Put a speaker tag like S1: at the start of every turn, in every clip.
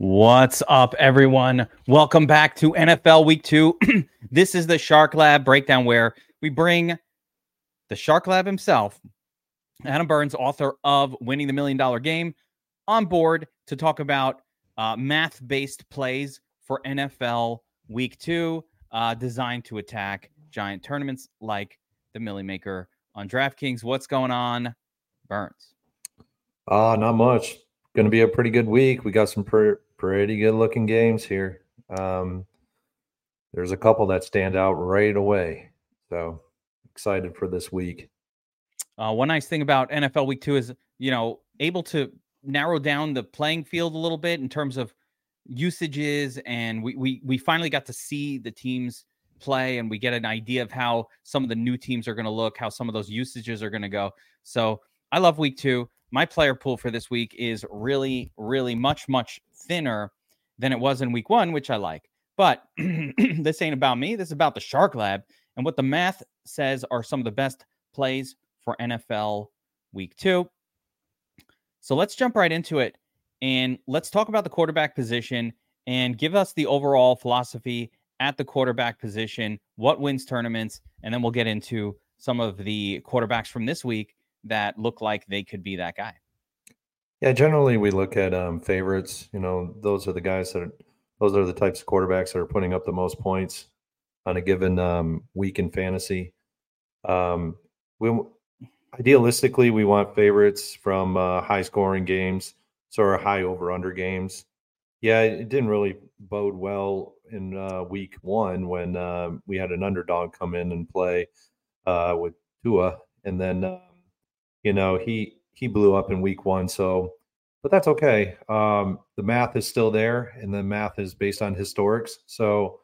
S1: What's up, everyone? Welcome back to NFL Week 2. This is the Shark Lab breakdown where we bring the Shark Lab himself, Adam Burns, author of Winning the $1 Million Game, on board to talk about math-based plays for NFL Week 2 designed to attack giant tournaments like the Millie Maker on DraftKings. What's going on, Burns?
S2: Not much. Going to be a pretty good week. We got some pretty good looking games here. There's a couple that stand out right away. So excited for this week.
S1: One nice thing about NFL Week 2 is, able to narrow down the playing field a little bit in terms of usages. And we finally got to see the teams play, and we get an idea of how some of the new teams are going to look, how some of those usages are going to go. So I love Week 2. My player pool for this week is really, really much, much thinner than it was in Week 1, which I like. But this ain't about me. This is about the Shark Lab and what the math says are some of the best plays for NFL Week 2. So let's jump right into it, and let's talk about the quarterback position and give us the overall philosophy at the quarterback position, what wins tournaments, and then we'll get into some of the quarterbacks from this week that look like they could be that guy.
S2: Yeah, generally we look at favorites. Those are the guys those are the types of quarterbacks that are putting up the most points on a given week in fantasy. Idealistically, we want favorites from high scoring games, so our high over under games. Yeah, it didn't really bode well in Week 1 when we had an underdog come in and play with Tua, and then he blew up in Week 1. So, but that's okay. The math is still there, and the math is based on historics. So,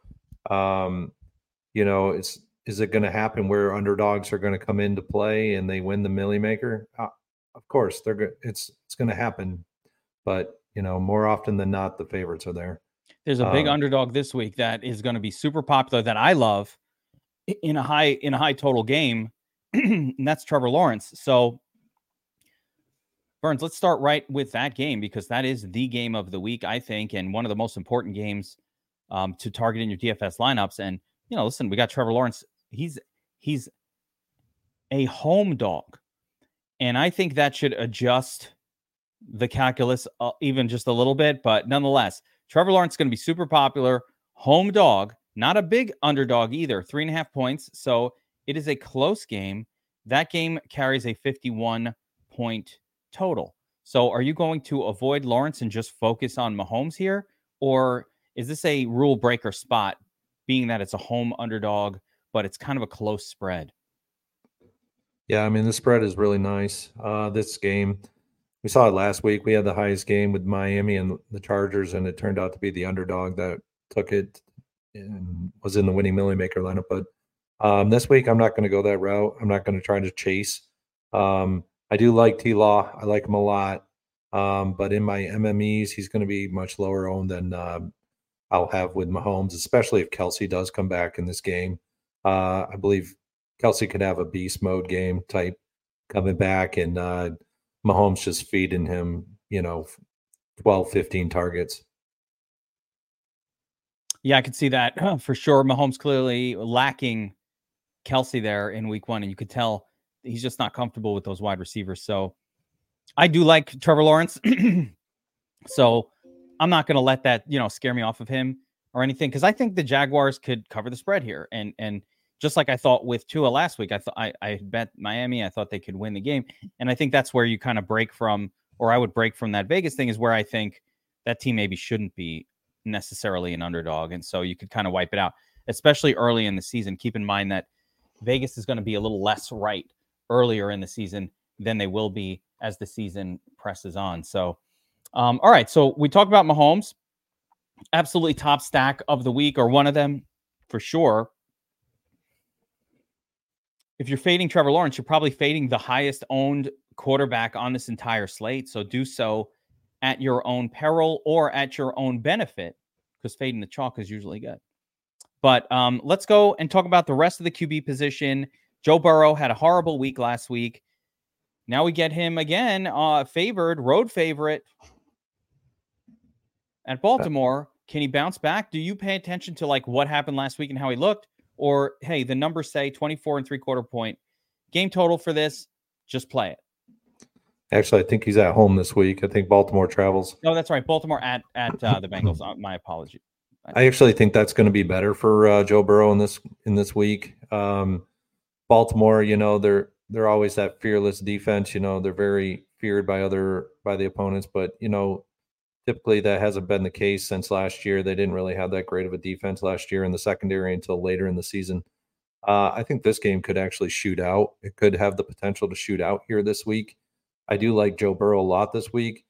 S2: is it going to happen where underdogs are going to come into play and they win the Millie Maker? Of course, they're good. It's going to happen, but more often than not, the favorites are there.
S1: There's a big underdog this week that is going to be super popular that I love in a high total game, and that's Trevor Lawrence. So, Burns, let's start right with that game because that is the game of the week, I think, and one of the most important games to target in your DFS lineups. And listen, we got Trevor Lawrence. He's a home dog, and I think that should adjust the calculus even just a little bit. But nonetheless, Trevor Lawrence is going to be super popular. Home dog, not a big underdog either. 3.5 points, so it is a close game. That game carries a 51-point total. So are you going to avoid Lawrence and just focus on Mahomes here? Or is this a rule breaker spot, being that it's a home underdog, but it's kind of a close spread?
S2: Yeah, I mean, the spread is really nice. This game, we saw it last week. We had the highest game with Miami and the Chargers, and it turned out to be the underdog that took it and was in the winning Millie Maker lineup. But this week, I'm not going to go that route. I'm not going to try to chase. I do like T-Law. I like him a lot. But in my MMEs, he's going to be much lower owned than I'll have with Mahomes, especially if Kelsey does come back in this game. I believe Kelsey could have a beast mode game type coming back, and Mahomes just feeding him, 12, 15 targets.
S1: Yeah, I could see that for sure. Mahomes clearly lacking Kelsey there in Week 1, and you could tell he's just not comfortable with those wide receivers. So I do like Trevor Lawrence. So I'm not going to let that, scare me off of him or anything, because I think the Jaguars could cover the spread here. And just like I thought with Tua last week, I bet Miami. I thought they could win the game. And I think that's where you kind of break from, or I would break from that Vegas thing, is where I think that team maybe shouldn't be necessarily an underdog. And so you could kind of wipe it out, especially early in the season. Keep in mind that Vegas is going to be a little less right earlier in the season than they will be as the season presses on. So, all right. So we talked about Mahomes, absolutely top stack of the week, or one of them for sure. If you're fading Trevor Lawrence, you're probably fading the highest owned quarterback on this entire slate. So do so at your own peril or at your own benefit, because fading the chalk is usually good. But let's go and talk about the rest of the QB position. Joe Burrow had a horrible week last week. Now we get him again, favored, road favorite At Baltimore, can he bounce back? Do you pay attention to like what happened last week and how he looked? Or, hey, the numbers say 24.75 point game total for this, just play it.
S2: Actually, I think he's at home this week. I think Baltimore travels.
S1: No, that's right. Baltimore at the Bengals. My apology.
S2: I actually think that's going to be better for Joe Burrow in this week. Baltimore, they're always that fearless defense. They're very feared by the opponents, but typically that hasn't been the case since last year. They didn't really have that great of a defense last year in the secondary until later in the season. I think this game could actually shoot out. It could have the potential to shoot out here this week. I do like Joe Burrow a lot this week.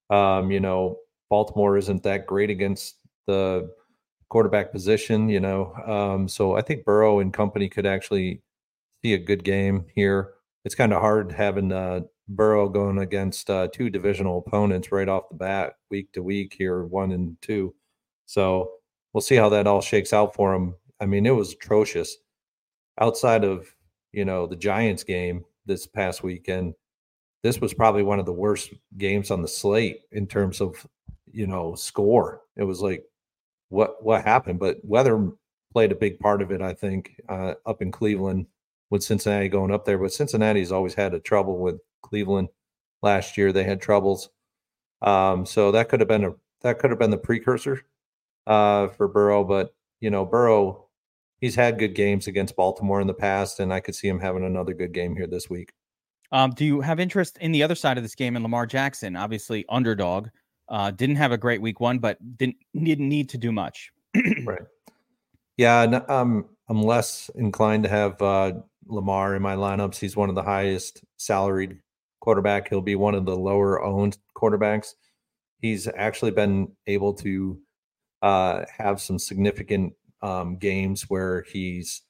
S2: Baltimore isn't that great against the quarterback position, so I think Burrow and company could actually see a good game here. It's kind of hard having Burrow going against two divisional opponents right off the bat, week to week here, 1 and 2. So we'll see how that all shakes out for him. I mean, it was atrocious. Outside of, the Giants game this past weekend, this was probably one of the worst games on the slate in terms of, score. It was like, what happened? But weather played a big part of it, I think, up in Cleveland with Cincinnati going up there. But Cincinnati's always had a trouble with Cleveland. Last year they had troubles. So that could have been the precursor for Burrow. But, Burrow, he's had good games against Baltimore in the past, and I could see him having another good game here this week.
S1: Do you have interest in the other side of this game in Lamar Jackson? Obviously, underdog. Didn't have a great week 1, but didn't need to do much.
S2: Right. Yeah, I'm less inclined to have Lamar in my lineups. He's one of the highest salaried quarterback. He'll be one of the lower owned quarterbacks. He's actually been able to have some significant games where he's,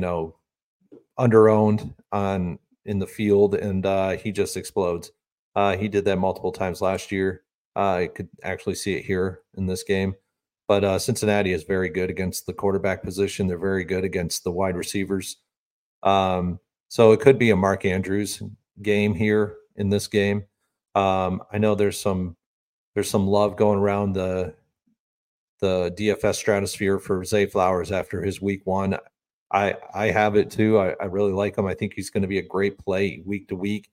S2: under-owned in the field, and he just explodes. He did that multiple times last year. I could actually see it here in this game. But Cincinnati is very good against the quarterback position. They're very good against the wide receivers. So it could be a Mark Andrews game here in this game. I know there's some love going around the DFS stratosphere for Zay Flowers after his week 1. I have it too. I really like him. I think he's going to be a great play week to week.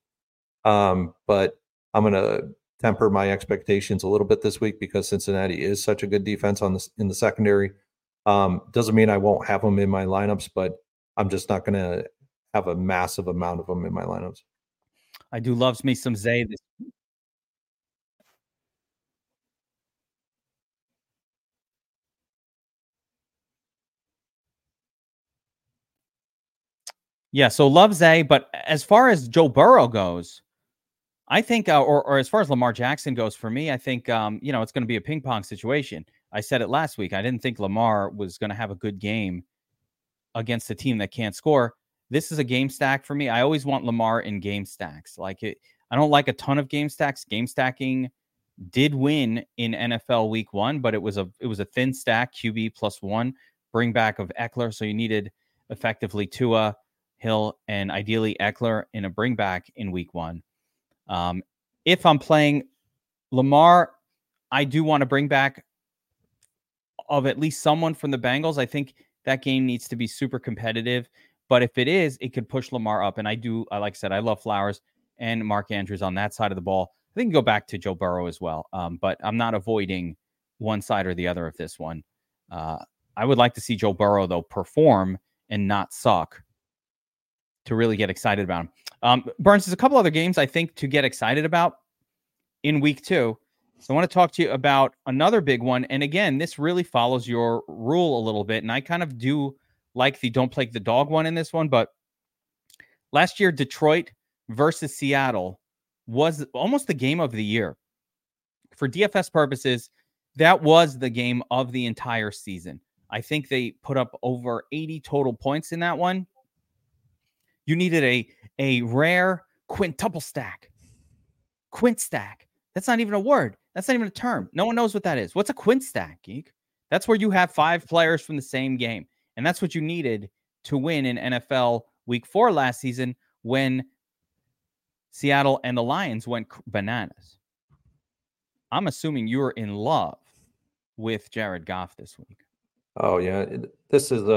S2: But I'm going to temper my expectations a little bit this week because Cincinnati is such a good defense in the secondary. Doesn't mean I won't have them in my lineups, but I'm just not going to have a massive amount of them in my lineups.
S1: I do love me some Zay. Yeah, so love Zay, but as far as Joe Burrow goes, I think, or as far as Lamar Jackson goes, for me, I think, it's going to be a ping pong situation. I said it last week. I didn't think Lamar was going to have a good game against a team that can't score. This is a game stack for me. I always want Lamar in game stacks. I don't like a ton of game stacks. Game stacking did win in NFL week 1, but it was a thin stack, QB +1, bring back of Eckler. So you needed effectively Tua, Hill, and ideally Eckler in a bring back in week 1. If I'm playing Lamar, I do want to bring back of at least someone from the Bengals. I think that game needs to be super competitive, but if it is, it could push Lamar up. And like I said, I love Flowers and Mark Andrews on that side of the ball. I think go back to Joe Burrow as well. But I'm not avoiding one side or the other of this one. I would like to see Joe Burrow though perform and not suck to really get excited about him. Burns, there's a couple other games I think to get excited about in week 2. So I want to talk to you about another big one. And again, this really follows your rule a little bit. And I kind of do like the don't play the dog one in this one. But last year, Detroit versus Seattle was almost the game of the year. For DFS purposes, that was the game of the entire season. I think they put up over 80 total points in that one. You needed a rare quintuple stack. Quint stack. That's not even a word. That's not even a term. No one knows what that is. What's a quint stack, geek? That's where you have 5 players from the same game. And that's what you needed to win in NFL week 4 last season when Seattle and the Lions went bananas. I'm assuming you're in love with Jared Goff this week.
S2: Oh yeah, this is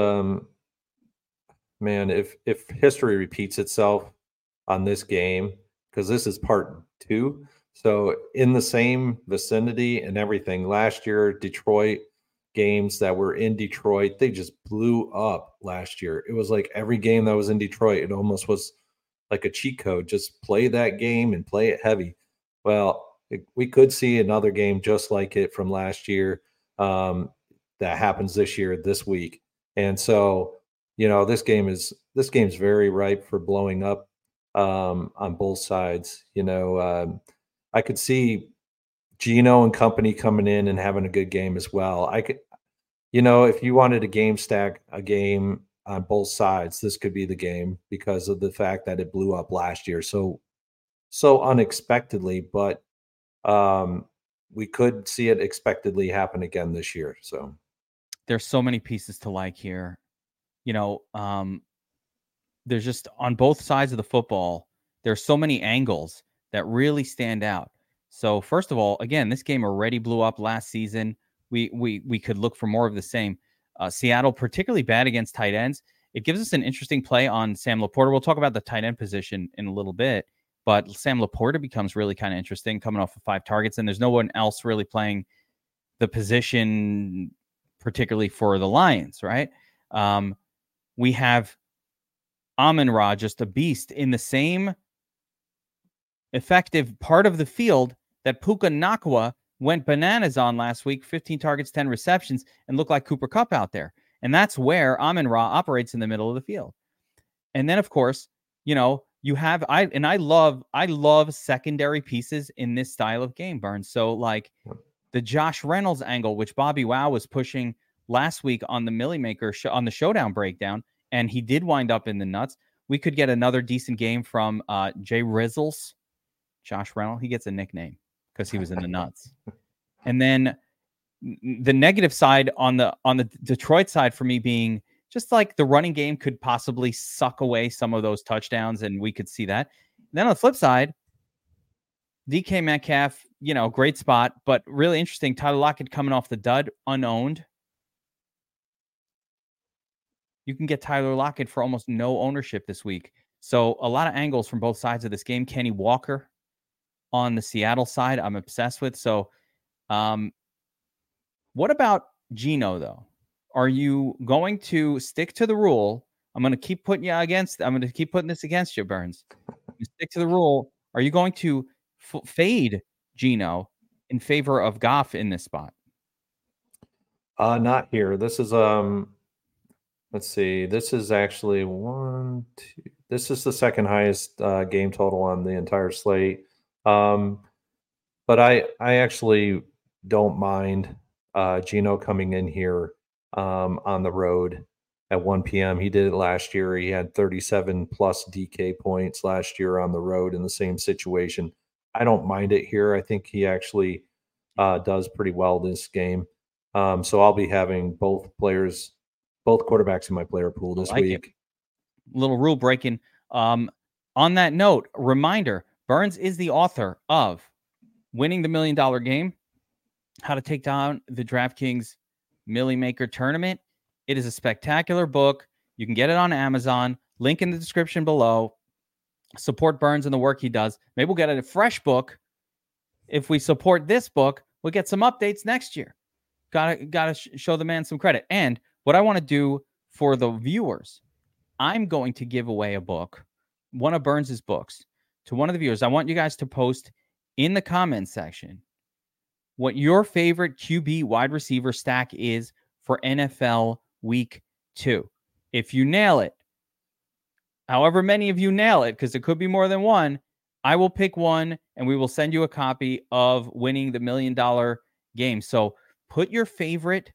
S2: man. If history repeats itself on this game, because this is part two, so in the same vicinity and everything. Last year, Detroit games that were in Detroit, they just blew up last year. It was like every game that was in Detroit, it almost was like a cheat code. Just play that game and play it heavy. Well, we could see another game just like it from last year. That happens this year, this week. And so, this game's very ripe for blowing up on both sides. I could see Gino and company coming in and having a good game as well. I could, if you wanted a game stack, a game on both sides, this could be the game because of the fact that it blew up last year so unexpectedly. But we could see it expectedly happen again this year. So
S1: there's so many pieces to like here. There's just on both sides of the football, there's so many angles that really stand out. So first of all, again, this game already blew up last season. We could look for more of the same. Seattle, particularly bad against tight ends. It gives us an interesting play on Sam Laporta. We'll talk about the tight end position in a little bit, but Sam Laporta becomes really kind of interesting coming off of 5 targets, and there's no one else really playing the position, particularly for the Lions, right? We have Amon-Ra, just a beast in the same effective part of the field that Puka Nacua went bananas on last week, 15 targets, 10 receptions, and looked like Cooper Kupp out there. And that's where Amon-Ra operates in the middle of the field. And then, of course, you have I love secondary pieces in this style of game, Burns. So like the Josh Reynolds angle, which Bobby Wow was pushing last week on the Millie Maker on the Showdown breakdown, and he did wind up in the nuts. We could get another decent game from Jay Rizzles. Josh Reynolds, he gets a nickname because he was in the nuts. And then the negative side on the Detroit side for me being just like the running game could possibly suck away some of those touchdowns, and we could see that. And then on the flip side, DK Metcalf, great spot, but really interesting. Tyler Lockett coming off the dud, unowned. You can get Tyler Lockett for almost no ownership this week. So a lot of angles from both sides of this game. Kenny Walker on the Seattle side, I'm obsessed with. So what about Gino, though? Are you going to stick to the rule? I'm going to keep putting this against you, Burns. You stick to the rule. Are you going to fade Gino in favor of Goff in this spot?
S2: Not here. This is let's see. This is actually this is the second highest game total on the entire slate. But I actually don't mind Gino coming in here on the road at 1 p.m. He did it last year. He had 37 plus DK points last year on the road in the same situation. I don't mind it here. I think he actually does pretty well this game. So I'll be having both quarterbacks in my player pool this week.
S1: Little rule breaking. On that note, reminder, Burns is the author of Winning the $1 Million Game, How to Take Down the DraftKings Millie Maker Tournament. It is a spectacular book. You can get it on Amazon. Link in the description below. Support Burns and the work he does. Maybe we'll get a fresh book. If we support this book, we'll get some updates next year. Gotta show the man some credit. And what I want to do for the viewers, I'm going to give away a book, one of Burns's books, to one of the viewers. I want you guys to post in the comments section what your favorite QB wide receiver stack is for NFL Week 2. If you nail it, however many of you nail it, because it could be more than one, I will pick one and we will send you a copy of Winning the $1 Million Game. So put your favorite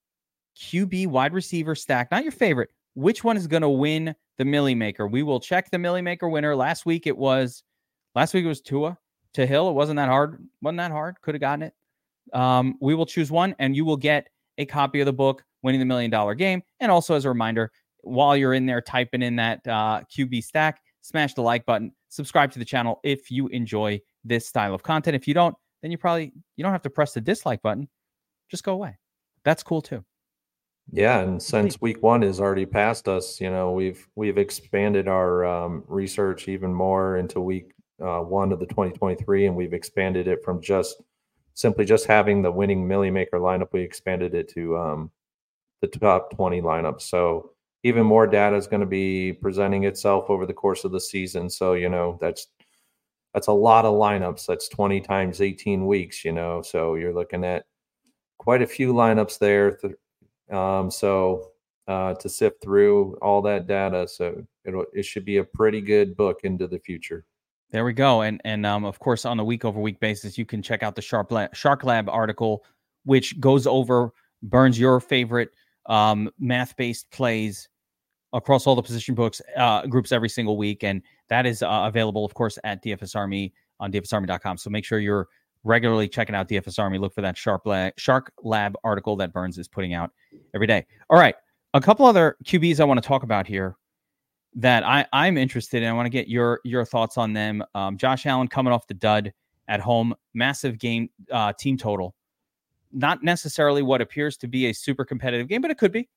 S1: QB wide receiver stack, not your favorite, which one is going to win the Millie Maker. We will check the Millie Maker winner. Last week it was Tua to Hill. It wasn't that hard. Could have gotten it. We will choose one and you will get a copy of the book, Winning the $1 Million Game. And also as a reminder, while you're in there typing in that QB stack, smash the like button, subscribe to the channel if you enjoy this style of content. If you don't, then you don't have to press the dislike button. just go away. That's cool too.
S2: Yeah, and since week 1 is already past us, we've expanded our research even more into week 1 of the 2023, and we've expanded it from simply just having the winning Millie Maker lineup. We expanded it to the top 20 lineups. So even more data is going to be presenting itself over the course of the season. So that's a lot of lineups. That's 20 times 18 weeks. So you're looking at quite a few lineups there. To sift through all that data, so it should be a pretty good book into the future.
S1: There we go. And of course, on the week over week basis, you can check out the Shark Lab article, which goes over Burns, your favorite math-based plays across all the position books groups every single week. And that is available, of course, at DFS Army on DFSArmy.com. So make sure you're regularly checking out DFS Army. Look for that Shark Lab article that Burns is putting out every day. All right. A couple other QBs I want to talk about here that I'm interested in. I want to get your thoughts on them. Josh Allen coming off the dud at home, massive game team total. Not necessarily what appears to be a super competitive game, but it could be,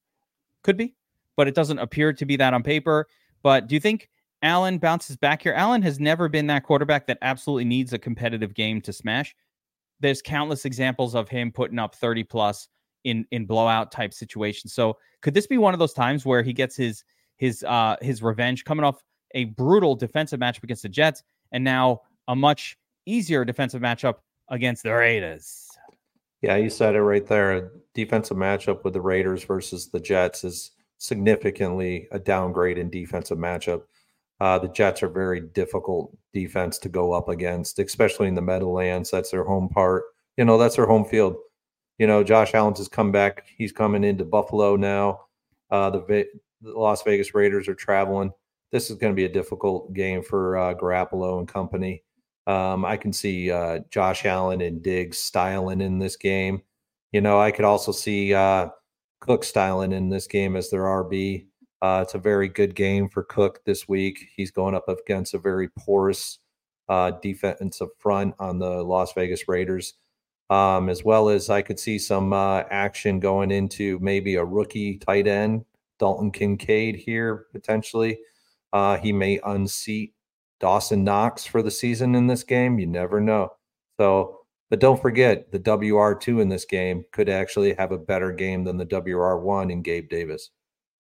S1: but it doesn't appear to be that on paper. But do you think Allen bounces back here? Allen has never been that quarterback that absolutely needs a competitive game to smash. There's countless examples of him putting up 30 plus in blowout type situations. So could this be one of those times where he gets his revenge, coming off a brutal defensive matchup against the Jets and now a much easier defensive matchup against the Raiders?
S2: Yeah, you said it right there. A defensive matchup with the Raiders versus the Jets is significantly a downgrade in defensive matchup. The Jets are very difficult defense to go up against, especially in the Meadowlands. That's their home part. That's their home field. Josh Allen's has come back. He's coming into Buffalo now. The Las Vegas Raiders are traveling. This is going to be a difficult game for Garoppolo and company. I can see Josh Allen and Diggs styling in this game. I could also see Cook styling in this game as their RB. It's a very good game for Cook this week. He's going up against a very porous defensive front on the Las Vegas Raiders, as well as I could see some action going into maybe a rookie tight end, Dalton Kincaid here potentially. He may unseat Dawson Knox for the season in this game. You never know. But don't forget, the WR2 in this game could actually have a better game than the WR1 in Gabe Davis.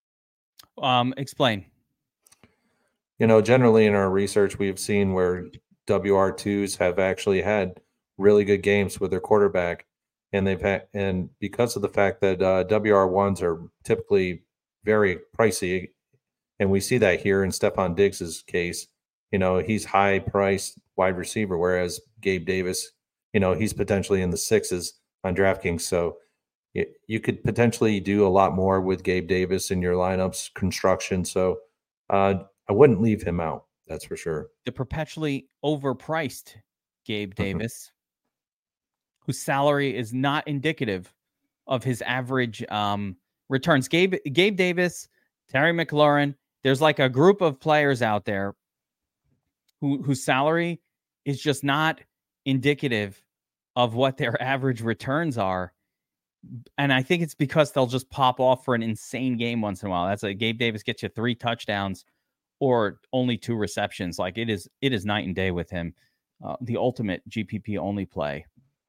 S1: Explain.
S2: Generally in our research, we've seen where WR2s have actually had really good games with their quarterback, and because of the fact that WR1s are typically very pricey, and we see that here in Stephon Diggs's case. He's high priced wide receiver, whereas Gabe Davis, he's potentially in the sixes on DraftKings. So you could potentially do a lot more with Gabe Davis in your lineups construction. So I wouldn't leave him out. That's for sure.
S1: The perpetually overpriced Gabe Davis, whose salary is not indicative of his average returns. Gabe Davis, Terry McLaurin, there's like a group of players out there whose salary is just not indicative of what their average returns are. And I think it's because they'll just pop off for an insane game once in a while. That's like Gabe Davis gets you 3 touchdowns or only 2 receptions. Like it is night and day with him. The ultimate GPP only play.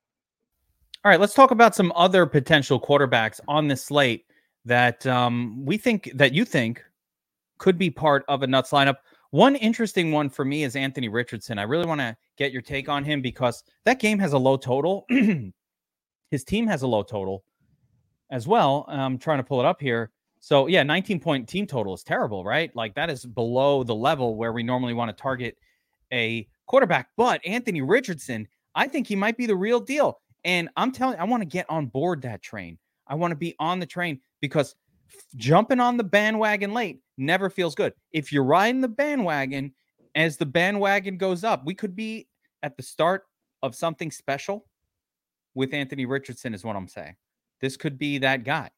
S1: All right, let's talk about some other potential quarterbacks on this slate that you think could be part of a nuts lineup. One interesting one for me is Anthony Richardson. I really want to get your take on him because that game has a low total. His team has a low total as well. I'm trying to pull it up here. So, 19-point team total is terrible, right? Like that is below the level where we normally want to target a quarterback. But Anthony Richardson, I think he might be the real deal. And I'm telling you, I want to get on board that train. I want to be on the train because jumping on the bandwagon late never feels good. If you're riding the bandwagon, as the bandwagon goes up, we could be at the start of something special with Anthony Richardson is what I'm saying. This could be that guy.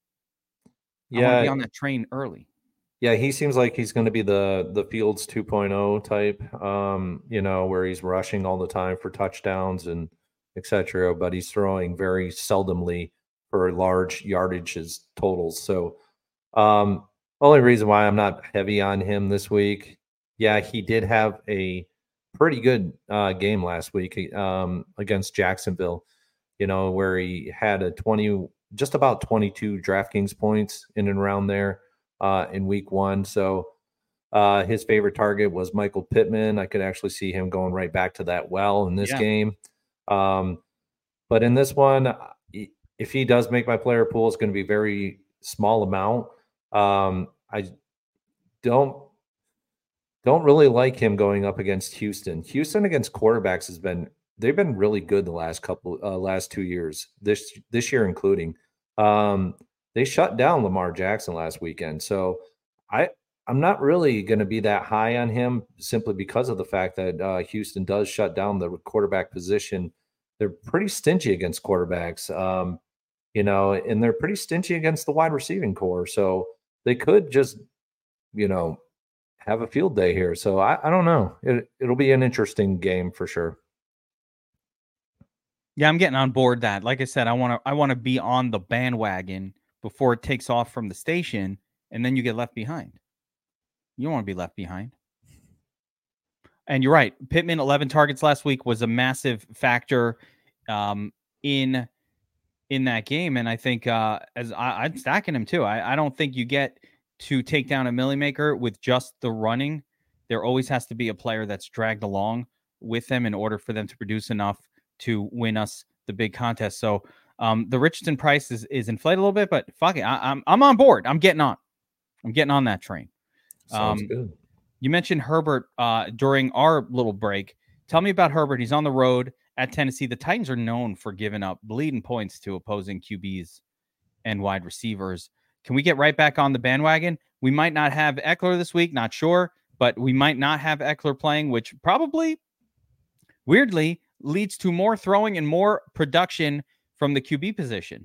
S1: I want to be on that train early.
S2: Yeah, he seems like he's going to be the Fields 2.0 type, where he's rushing all the time for touchdowns and etc. But he's throwing very seldomly for large yardages totals. So, only reason why I'm not heavy on him this week, yeah, he did have a pretty good game last week against Jacksonville, where he had just about 22 DraftKings points in and around there in week 1. So his favorite target was Michael Pittman. I could actually see him going right back to that well in this game. But in this one, if he does make my player pool, it's going to be very small amount. I don't really like him going up against Houston. Houston against quarterbacks they've been really good the last 2 years, this year including. They shut down Lamar Jackson last weekend. So I'm not really going to be that high on him simply because of the fact that Houston does shut down the quarterback position. They're pretty stingy against quarterbacks, and they're pretty stingy against the wide receiving core. So they could just, have a field day here. So I don't know. It'll be an interesting game for sure.
S1: Yeah, I'm getting on board that. Like I said, I want to be on the bandwagon before it takes off from the station, and then you get left behind. You don't want to be left behind. And you're right. Pittman, 11 targets last week, was a massive factor in that game. And I think as I'm stacking him too. I don't think you get to take down a Millie Maker with just the running. There always has to be a player that's dragged along with them in order for them to produce enough to win us the big contest. So the Richardson price is inflated a little bit, but fuck it. I'm on board. I'm getting on that train.
S2: Sounds good.
S1: You mentioned Herbert during our little break. Tell me about Herbert. He's on the road at Tennessee. The Titans are known for giving up bleeding points to opposing QBs and wide receivers. Can we get right back on the bandwagon? We might not have Eckler this week, not sure, but we might not have Eckler playing, which probably, weirdly, leads to more throwing and more production from the QB position.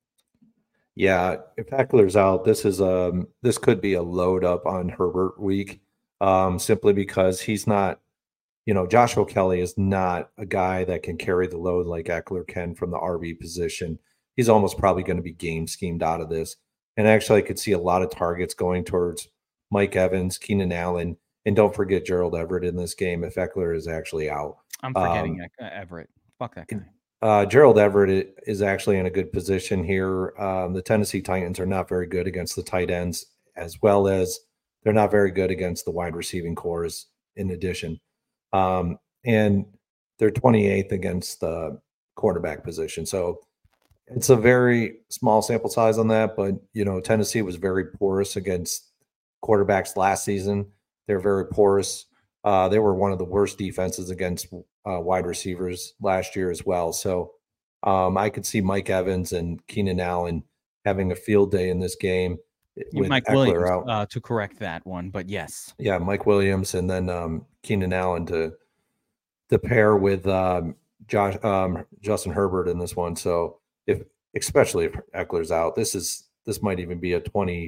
S2: Yeah, if Eckler's out, this could be a load up on Herbert week, simply because he's not, Joshua Kelly is not a guy that can carry the load like Eckler can from the RB position. He's almost probably going to be game schemed out of this. And actually, I could see a lot of targets going towards Mike Evans, Keenan Allen, and don't forget Gerald Everett in this game if Eckler is actually out.
S1: I'm forgetting Everett. Fuck that guy.
S2: Gerald Everett is actually in a good position here. The Tennessee Titans are not very good against the tight ends, as well as they're not very good against the wide receiving cores in addition. And they're 28th against the quarterback position. So it's a very small sample size on that, but Tennessee was very porous against quarterbacks last season. They're very porous. They were one of the worst defenses against wide receivers last year as well. So I could see Mike Evans and Keenan Allen having a field day in this game. With
S1: Mike
S2: Eckler
S1: Williams
S2: out.
S1: To correct that one, but yes.
S2: Yeah, Mike Williams and then Keenan Allen to pair with Justin Herbert in this one. So especially if Eckler's out, this might even be a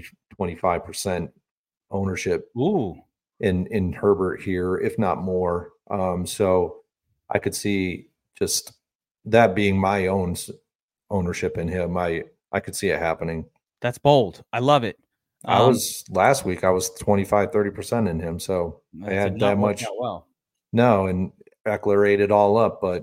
S2: 20-25% ownership in Herbert here, if not more. So I could see just that being my own ownership in him. I could see it happening.
S1: That's bold. I love it.
S2: Last week I was 25-30% in him. So I had that much.
S1: Well.
S2: No, and Eckler ate it all up. But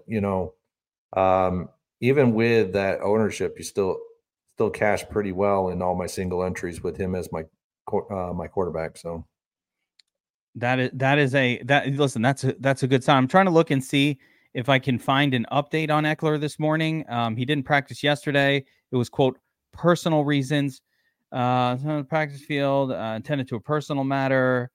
S2: even with that ownership, you still cash pretty well in all my single entries with him as my quarterback. So
S1: that's a good sign. I'm trying to look and see if I can find an update on Eckler this morning. He didn't practice yesterday. It was, quote, personal reasons. Practice field attended to a personal matter.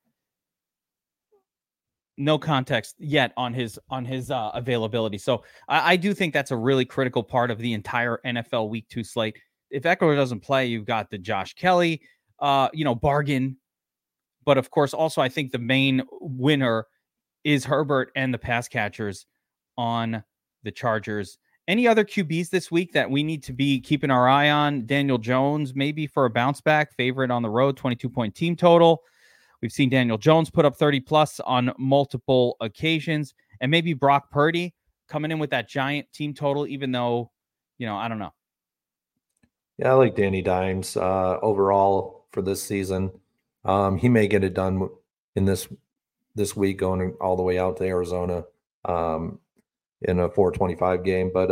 S1: No context yet on his availability. So I do think that's a really critical part of the entire NFL Week 2 slate. If Eckler doesn't play, you've got the Josh Kelly, bargain. But of course, also I think the main winner is Herbert and the pass catchers on the Chargers. Any other QBs this week that we need to be keeping our eye on? Daniel Jones, maybe for a bounce back, favorite on the road, 22-point team total. We've seen Daniel Jones put up 30+ on multiple occasions. And maybe Brock Purdy coming in with that giant team total, even though, I don't know.
S2: Yeah, I like Danny Dimes overall for this season. He may get it done in this week, going all the way out to Arizona um, in a 425 game. But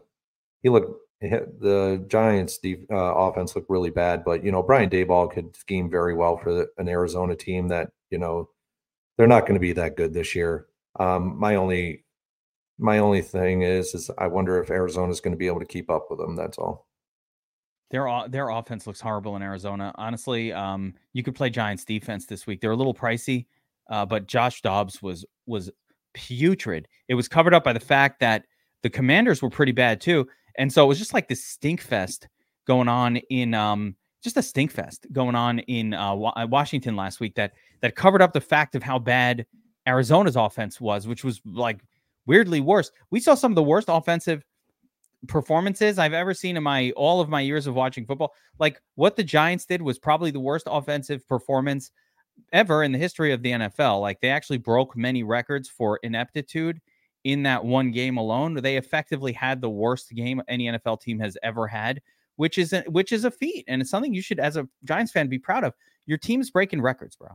S2: the Giants' offense looked really bad. But Brian Daboll could scheme very well for an Arizona team that they're not going to be that good this year. My only thing is I wonder if Arizona is going to be able to keep up with them. That's all.
S1: Their offense looks horrible in Arizona. Honestly, you could play Giants defense this week. They're a little pricey, but Josh Dobbs was putrid. It was covered up by the fact that the Commanders were pretty bad too, and so it was just like this stink fest going on in just a stink fest going on in Washington last week that covered up the fact of how bad Arizona's offense was, which was like weirdly worse. We saw some of the worst offensive performances I've ever seen in all of my years of watching football. Like what the Giants did was probably the worst offensive performance ever in the history of the NFL. Like they actually broke many records for ineptitude in that one game alone. They effectively had the worst game any NFL team has ever had, which is a feat, and it's something you should, as a Giants fan, be proud of. Your team's breaking records, bro.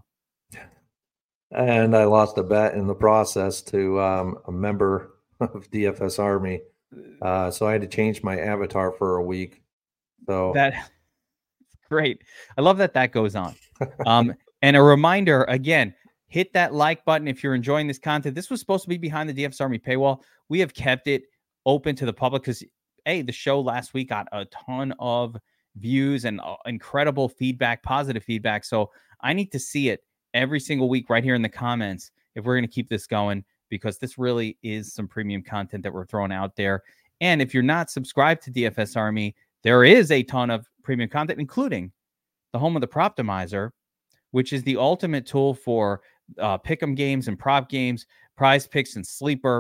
S2: And I lost a bet in the process to a member of DFS Army. So I had to change my avatar for a week. So
S1: that's great. I love that goes on. And a reminder again, hit that like button if you're enjoying this content. This was supposed to be behind the DFS Army paywall. We have kept it open to the public because, the show last week got a ton of views and incredible feedback, positive feedback. So I need to see it every single week right here in the comments if we're going to keep this going, because this really is some premium content that we're throwing out there. And if you're not subscribed to DFS Army, there is a ton of premium content, including the home of the Proptimizer, which is the ultimate tool for pick'em games and prop games, prize picks and sleeper.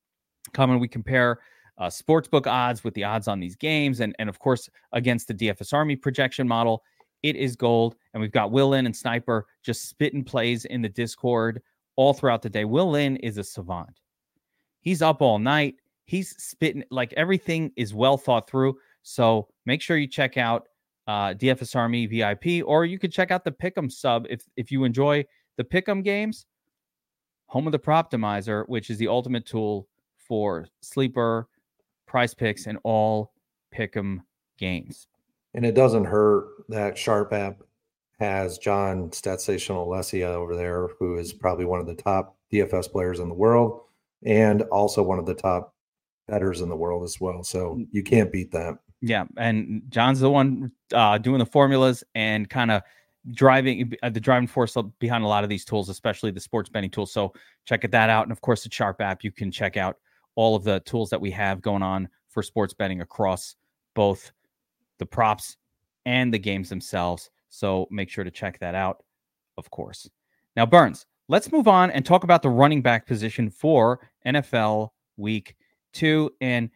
S1: We compare sportsbook odds with the odds on these games, and of course against the DFS Army projection model. It is gold, and we've got Will Lynn and Sniper just spitting plays in the Discord all throughout the day. Will Lynn is a savant. He's up all night. He's spitting, like everything is well thought through. So make sure you check out DFS Army VIP, or you could check out the Pick'em sub if you enjoy the Pick'em games. Home of the Proptimizer, which is the ultimate tool for sleeper, prize picks, and all Pick'em games.
S2: And it doesn't hurt that Sharp app has John Statsational Alessia over there, who is probably one of the top DFS players in the world and also one of the top bettors in the world as well. So you can't beat that.
S1: Yeah, and John's the one doing the formulas and kind of driving the driving force behind a lot of these tools, especially the sports betting tools. So check that out. And of course, the Sharp app, you can check out all of the tools that we have going on for sports betting across both the props and the games themselves. So make sure to check that out, of course. Now, Burns, let's move on and talk about the running back position for NFL Week 2. And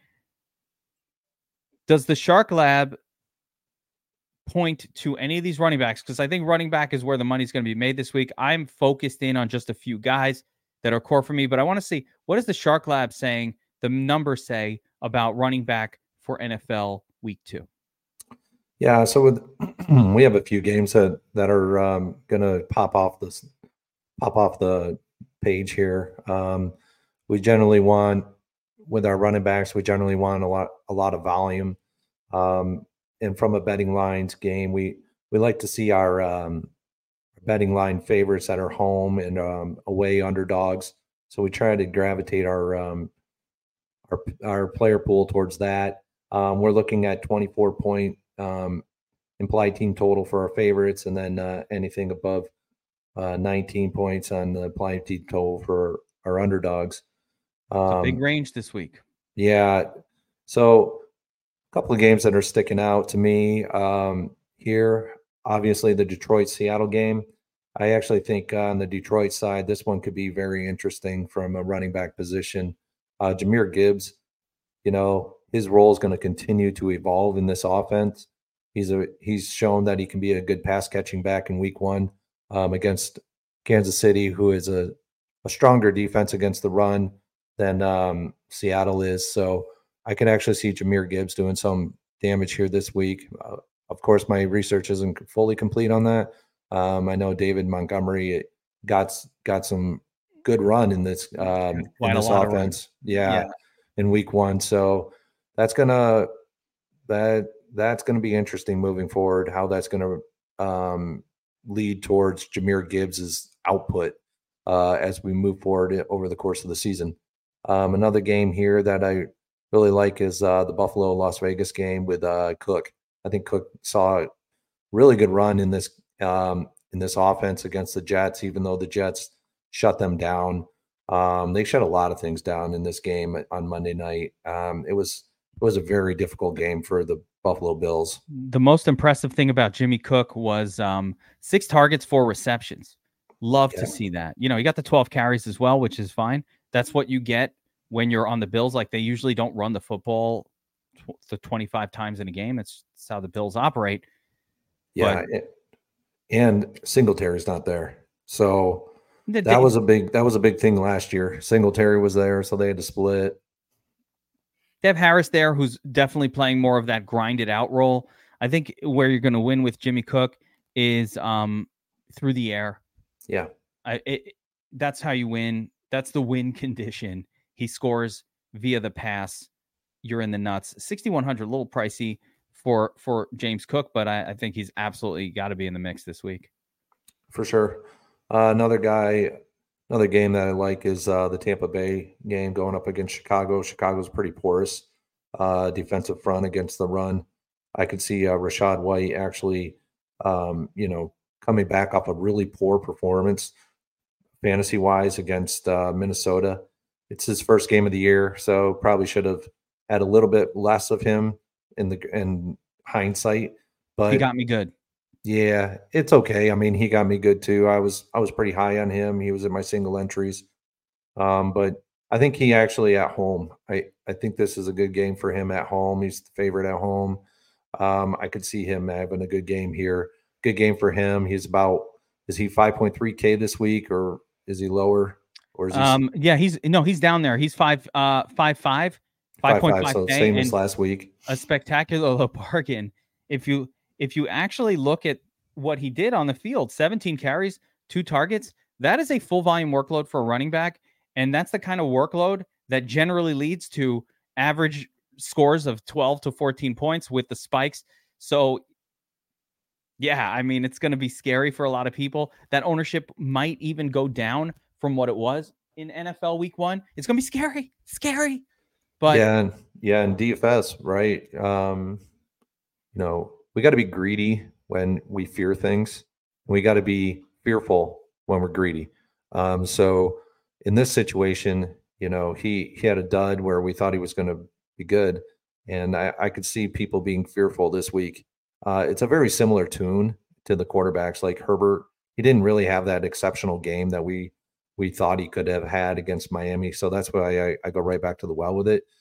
S1: does the Shark Lab point to any of these running backs? Because I think running back is where the money's going to be made this week. I'm focused in on just a few guys that are core for me, but I want to see, what is the Shark Lab saying, the numbers say about running back for NFL Week 2?
S2: Yeah, so we have a few games that are going to pop off the page here. We generally want, with our running backs, we generally want a lot of volume. And from a betting lines game, we like to see our betting line favorites that are home and away underdogs. So we try to gravitate our player pool towards that. We're looking at 24-point implied team total for our favorites, and then anything above 19 points on the implied team total for our underdogs.
S1: Big range this week.
S2: Yeah. So a couple of games that are sticking out to me here. Obviously, the Detroit-Seattle game. I actually think on the Detroit side, this one could be very interesting from a running back position. Jahmyr Gibbs, his role is going to continue to evolve in this offense. He's shown that he can be a good pass catching back in Week 1 against Kansas City, who is a stronger defense against the run than Seattle is. So I can actually see Jahmyr Gibbs doing some damage here this week. Of course, my research isn't fully complete on that. I know David Montgomery got some good run in this offense. Yeah, in week 1. So that's gonna be interesting moving forward. How that's gonna lead towards Jahmyr Gibbs's output as we move forward over the course of the season. Another game here that I really like is the Buffalo Las Vegas game with Cook. I think Cook saw a really good run in this offense against the Jets, even though the Jets shut them down. They shut a lot of things down in this game on Monday night. It was a very difficult game for the Buffalo Bills.
S1: The most impressive thing about Jimmy Cook was 6 targets, 4 receptions. Love to see that. You know, he got the 12 carries as well, which is fine. That's what you get when you're on the Bills. Like, they usually don't run the football the 25 times in a game. That's how the Bills operate.
S2: Yeah, and Singletary's not there, so that was a big thing last year. Singletary was there, so they had to split.
S1: They have Harris there, who's definitely playing more of that grinded out role. I think where you're going to win with Jimmy Cook is through the air.
S2: Yeah,
S1: that's how you win. That's the win condition. He scores via the pass. You're in the nuts. 6,100, a little pricey for James Cook, but I think he's absolutely got to be in the mix this week.
S2: For sure. Another game that I like is the Tampa Bay game going up against Chicago. Chicago's pretty porous defensive front against the run. I could see Rachaad White actually, coming back off a really poor performance fantasy-wise against Minnesota. It's his first game of the year, so probably should have had a little bit less of him in hindsight. But
S1: he got me good.
S2: Yeah, it's okay. I mean, he got me good too. I was pretty high on him. He was in my single entries. But I think he actually at home. I think this is a good game for him at home. He's the favorite at home. I could see him having a good game here. Good game for him. Is he 5.3K this week, or is he lower? Or is he
S1: he's down there. He's 5.5.
S2: So same as last week.
S1: A spectacular low bargain. If you actually look at what he did on the field, 17 carries, 2 targets, that is a full volume workload for a running back. And that's the kind of workload that generally leads to average scores of 12 to 14 points with the spikes. So, yeah, I mean, it's going to be scary for a lot of people. That ownership might even go down from what it was in NFL week 1. It's going to be scary. But
S2: yeah, and DFS, right? We got to be greedy when we fear things. We got to be fearful when we're greedy. So in this situation, he had a dud where we thought he was going to be good. And I could see people being fearful this week. It's a very similar tune to the quarterbacks like Herbert. He didn't really have that exceptional game that we thought he could have had against Miami. So that's why I go right back to the well with it.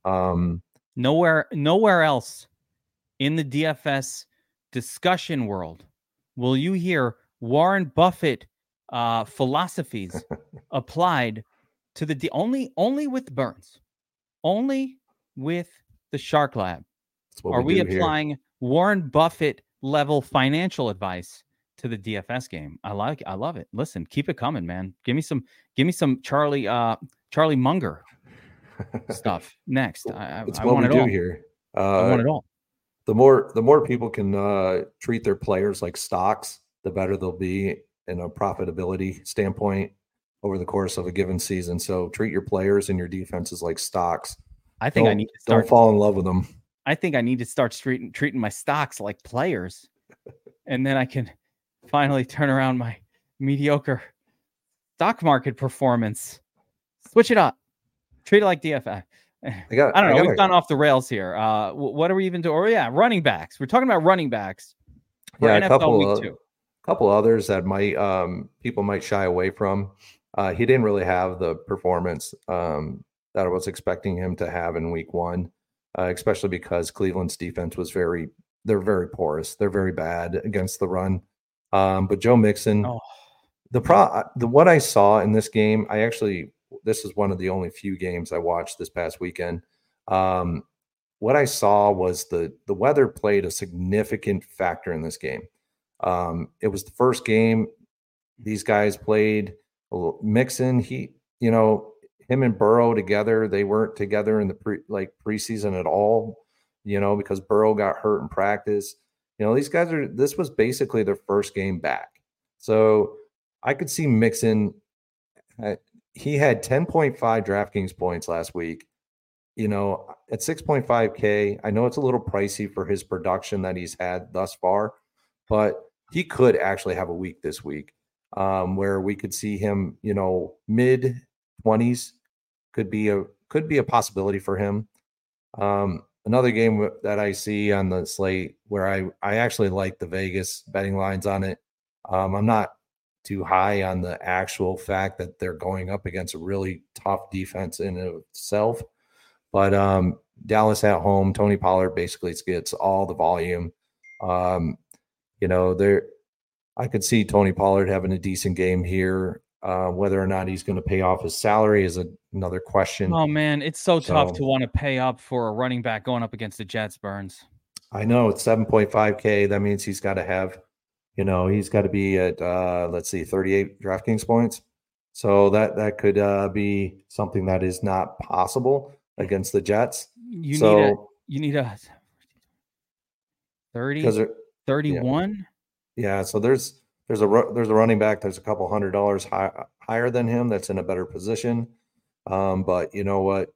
S1: Nowhere else in the DFS discussion world will you hear Warren Buffett philosophies applied to the only with Burns, only with the Shark Lab are we applying here. Warren Buffett level financial advice to the DFS game. I love it. Listen, keep it coming, man. Give me some Charlie Munger stuff next.
S2: It's
S1: I
S2: what
S1: want
S2: we
S1: it
S2: do
S1: all.
S2: here.
S1: I want it all.
S2: The more people can treat their players like stocks, the better they'll be in a profitability standpoint over the course of a given season. So treat your players and your defenses like stocks.
S1: I think
S2: don't fall in love with them.
S1: I think I need to start treating my stocks like players, and then I can finally turn around my mediocre stock market performance. Switch it up. Treat it like DFS. I don't know. We've gone off the rails here. What are we even doing? Oh, yeah, running backs. We're talking about running backs.
S2: Yeah, a couple others that might people might shy away from. He didn't really have the performance that I was expecting him to have in week 1, especially because Cleveland's defense was they're very porous. They're very bad against the run. But Joe Mixon, what I saw in this game, this is one of the only few games I watched this past weekend. what I saw was the weather played a significant factor in this game. It was the first game these guys played. Mixon, him and Burrow together, they weren't together in the preseason at all, because Burrow got hurt in practice. These guys this was basically their first game back. So I could see Mixon. He had 10.5 DraftKings points last week. At 6.5K, I know it's a little pricey for his production that he's had thus far, but he could actually have a week this week where we could see him, mid 20s could be a possibility for him. Another game that I see on the slate where I actually like the Vegas betting lines on it. I'm not too high on the actual fact that they're going up against a really tough defense in itself. But Dallas at home, Tony Pollard basically gets all the volume. I could see Tony Pollard having a decent game here. Whether or not he's going to pay off his salary is another question.
S1: Oh, man, it's so tough to want to pay up for a running back going up against the Jets, Burns.
S2: I know it's 7.5K. That means he's got to have, he's got to be at, 38 DraftKings points. So that could be something that is not possible against the Jets.
S1: You need a 30, 31.
S2: Yeah. So there's a running back that's a couple $100 higher than him that's in a better position. But you know what?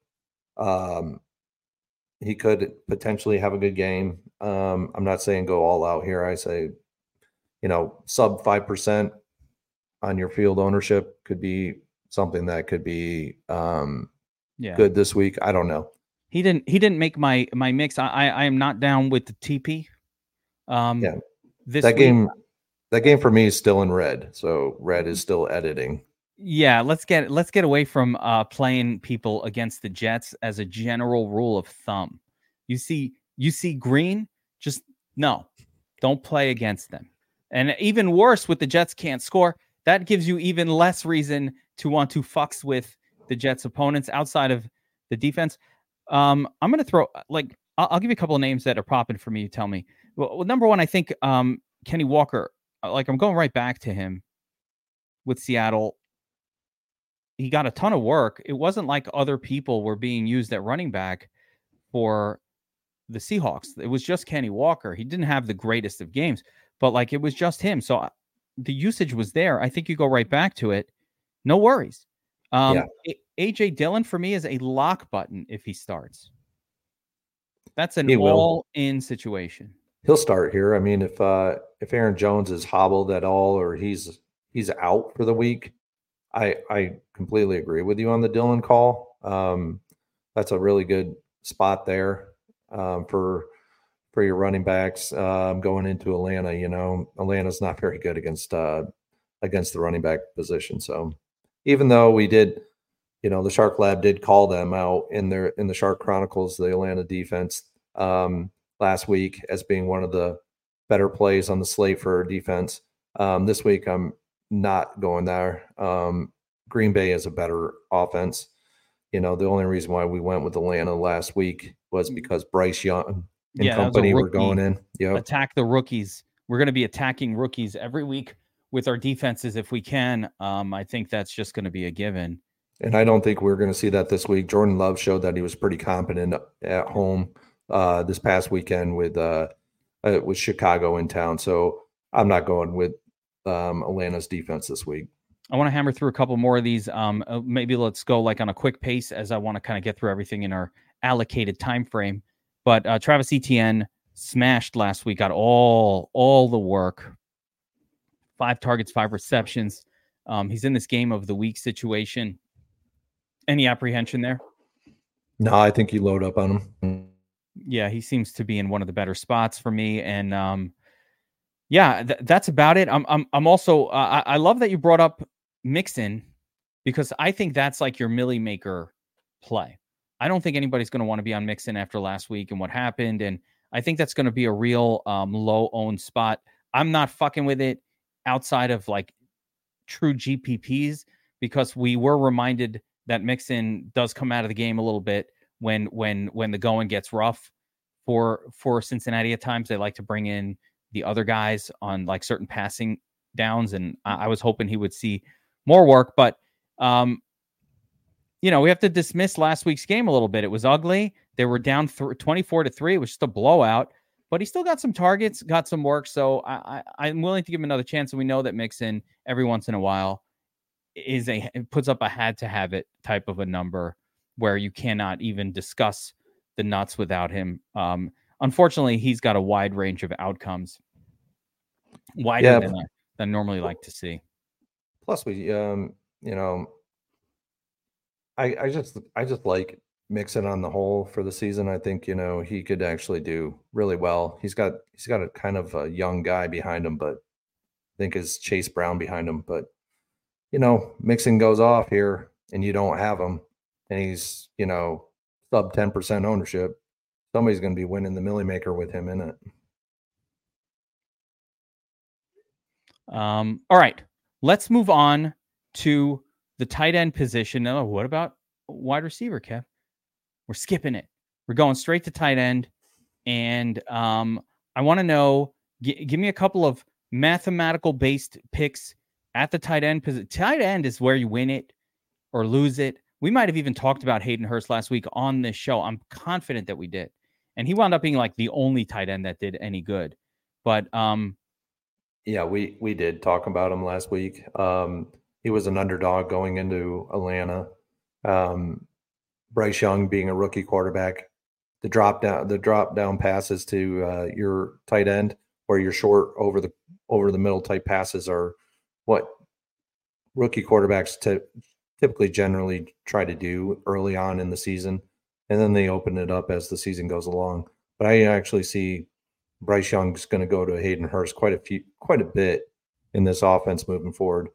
S2: He could potentially have a good game. I'm not saying go all out here. I say, sub 5% on your field ownership could be something that could be good this week. I don't know.
S1: He didn't make my mix. I am not down with the TP.
S2: That game for me is still in red. So red is still editing.
S1: Yeah, let's get away from playing people against the Jets as a general rule of thumb. You see green, just no, don't play against them. And even worse, with the Jets can't score, that gives you even less reason to want to fucks with the Jets opponents outside of the defense. I'm going to throw I'll give you a couple of names that are popping for me. You tell me. Well, number one, I think Kenny Walker. I'm going right back to him with Seattle. He got a ton of work. It wasn't like other people were being used at running back for the Seahawks. It was just Kenny Walker. He didn't have the greatest of games, but it was just him. So the usage was there. I think you go right back to it. No worries. AJ Dillon for me is a lock button if he starts. That's an all-in situation.
S2: He'll start here. I mean, if Aaron Jones is hobbled at all or he's out for the week, I completely agree with you on the Dillon call. That's a really good spot there for your running backs going into Atlanta. Atlanta's not very good against the running back position. So even though we did, the Shark Lab did call them out in the Shark Chronicles, the Atlanta defense last week as being one of the better plays on the slate for defense. This week I'm not going there. Green Bay is a better offense. The only reason why we went with Atlanta last week was because Bryce Young and company were going in.
S1: Attack the rookies. We're going to be attacking rookies every week with our defenses if we can. I think that's just going to be a given.
S2: And I don't think we're going to see that this week. Jordan Love showed that he was pretty competent at home this past weekend with Chicago in town. So I'm not going with Atlanta's defense this week.
S1: I want to hammer through a couple more of these. Maybe let's go on a quick pace as I want to kind of get through everything in our allocated time frame. But Travis Etienne smashed last week, got all the work. 5 targets, 5 receptions. He's in this game of the week situation. Any apprehension there?
S2: No, I think you load up on him.
S1: Yeah, he seems to be in one of the better spots for me. And that's about it. I'm also I love that you brought up Mixon because I think that's like your Millie Maker play. I don't think anybody's going to want to be on Mixon after last week and what happened. And I think that's going to be a real low owned spot. I'm not fucking with it outside of true GPPs because we were reminded that Mixon does come out of the game a little bit when the going gets rough. for Cincinnati at times. They like to bring in the other guys on like certain passing downs, and I was hoping he would see more work. But we have to dismiss last week's game a little bit. It was ugly. They were down 24-3. It was just a blowout, but he still got some targets, got some work. So I'm willing to give him another chance. And we know that Mixon every once in a while puts up a had to have it type of a number where you cannot even discuss the nuts without him. Unfortunately, he's got a wide range of outcomes, wider than I normally like to see.
S2: Plus, I just like Mixon on the whole for the season. I think he could actually do really well. He's got a kind of a young guy behind him, but I think is Chase Brown behind him. But Mixon goes off here, and you don't have him, and he's sub 10% ownership. Somebody's going to be winning the Millie Maker with him in it.
S1: All right, let's move on to the tight end position. Oh, what about wide receiver, Kev? We're skipping it. We're going straight to tight end. And I want to know, give me a couple of mathematical-based picks at the tight end position. Tight end is where you win it or lose it. We might have even talked about Hayden Hurst last week on this show. I'm confident that we did. And he wound up being like the only tight end that did any good. But
S2: yeah, we did talk about him last week. He was an underdog going into Atlanta. Bryce Young being a rookie quarterback, the drop down passes to your tight end or your short over the middle type passes are what rookie quarterbacks typically generally try to do early on in the season, and then they open it up as the season goes along. But I actually see Bryce Young's going to go to Hayden Hurst quite a bit in this offense moving forward.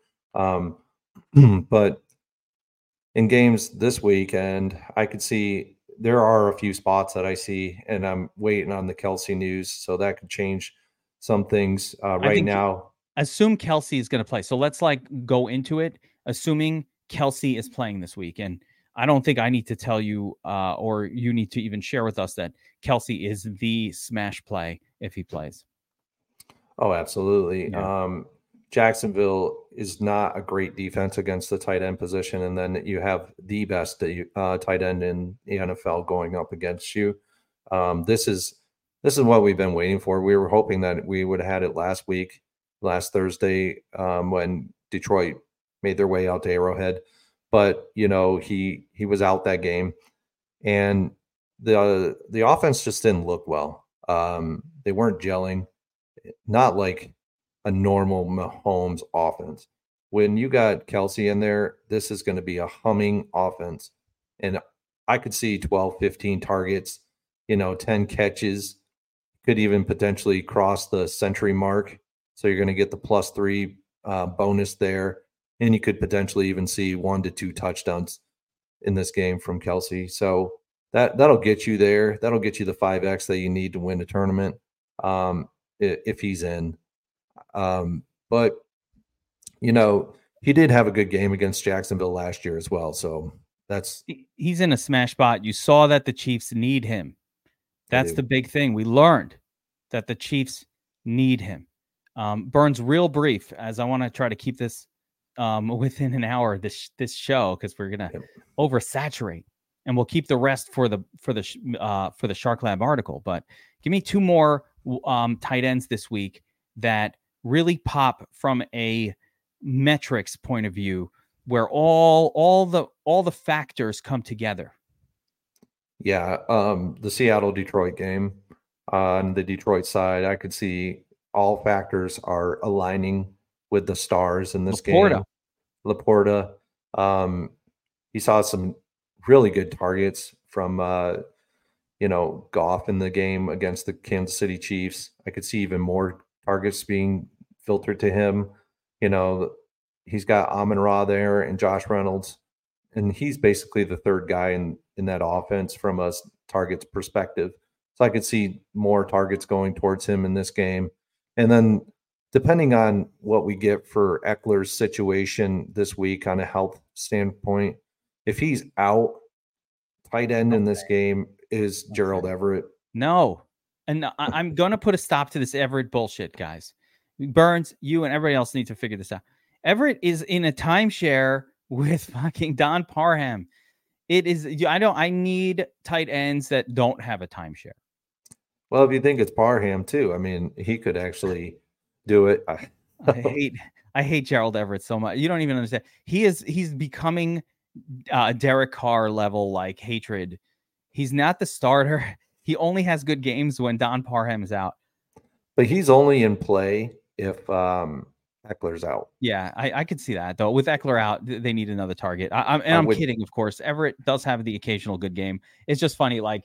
S2: But in games this weekend, I could see there are a few spots that I see, and I'm waiting on the Kelce news, so that could change some things right now.
S1: Assume Kelce is going to play. So let's go into it, assuming Kelce is playing this week. And I don't think I need to tell you or you need to even share with us that Kelce is the smash play if he plays.
S2: Oh, absolutely.
S1: Yeah.
S2: Jacksonville is not a great defense against the tight end position, and then you have the best tight end in the NFL going up against you. This is what we've been waiting for. We were hoping that we would have had it last Thursday, when Detroit made their way out to Arrowhead, but he was out that game, and the offense just didn't look well. They weren't gelling, not like a normal Mahomes offense. When you got Kelce in there, this is going to be a humming offense. And I could see 12, 15 targets, 10 catches, could even potentially cross the century mark. So you're going to get the +3 bonus there. And you could potentially even see 1 to 2 touchdowns in this game from Kelce. So that'll get you there. That'll get you the 5X that you need to win a tournament if he's in. But he did have a good game against Jacksonville last year as well. So
S1: he's in a smash spot. You saw that the Chiefs need him. That's the big thing. We learned that the Chiefs need him. Burns, real brief, as I want to try to keep this within an hour, this show, because we're gonna oversaturate, and we'll keep the rest for the Shark Lab article. But give me 2 more tight ends this week that really pop from a metrics point of view, where all the factors come together.
S2: Yeah, the Seattle-Detroit game on the Detroit side, I could see all factors are aligning with the stars in this game. Laporta, he saw some really good targets from Goff in the game against the Kansas City Chiefs. I could see even more targets being filtered to him. He's got Amon-Ra there and Josh Reynolds, and he's basically the third guy in that offense from a targets perspective. So I could see more targets going towards him in this game. And then depending on what we get for Eckler's situation this week on a health standpoint, if he's out, tight end in this game is Gerald Everett.
S1: No. And I'm going to put a stop to this Everett bullshit, guys. Burns, you and everybody else need to figure this out. Everett is in a timeshare with fucking Don Parham. It is, I need tight ends that don't have a timeshare.
S2: Well, if you think it's Parham too, I mean, he could actually do it.
S1: I hate Gerald Everett so much. You don't even understand. He's becoming Derek Carr level like hatred. He's not the starter. He only has good games when Don Parham is out.
S2: But he's only in play if Eckler's out.
S1: Yeah, I could see that though. With Eckler out, they need another target. I'm kidding, of course. Everett does have the occasional good game. It's just funny, like